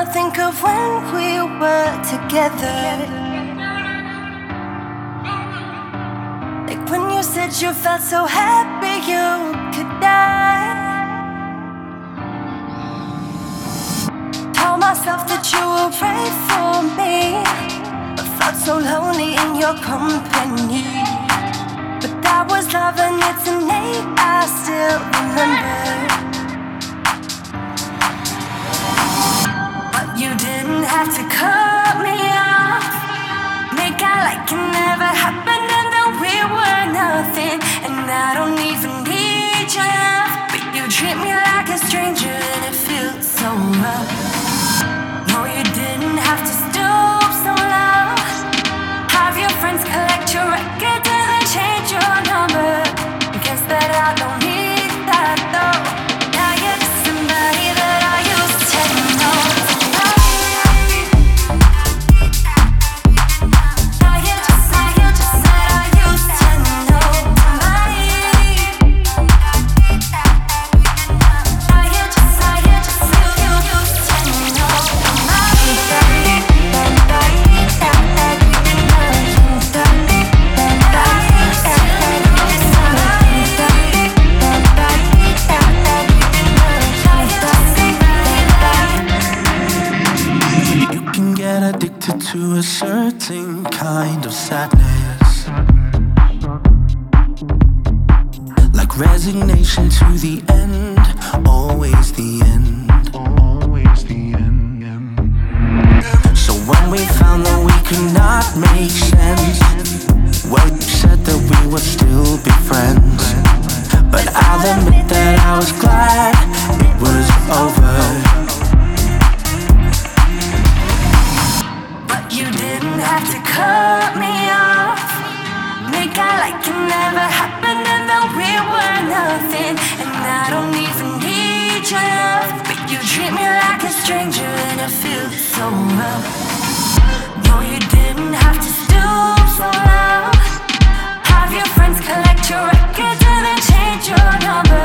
I think of when we were together. Like when you said you felt so happy you could die. Told myself that you would pray for me, but felt so lonely in your company. But that was love and it's innate, I still remember. But you didn't have to cut me off, make out like it never happened and that we were nothing. And I don't even need your love, but you treat me like a stranger and it feels so rough. No, you didn't have to stoop so low, have your friends collect your records and then change your number. Guess that I don't need that though. Now you're just somebody that I used to know. Now you're just that I used to know. Now you're just you used to addicted to a certain kind of sadness, like resignation to the end, always the end. So when we found that we could not make sense, well, you said that we would still be friends. But I'll admit that I was glad it was over. You didn't have to cut me off, make out like it never happened and that we were nothing. And I don't even need your love, but you treat me like a stranger and it feels so rough. No, you didn't have to stoop so low, have your friends collect your records and then change your number.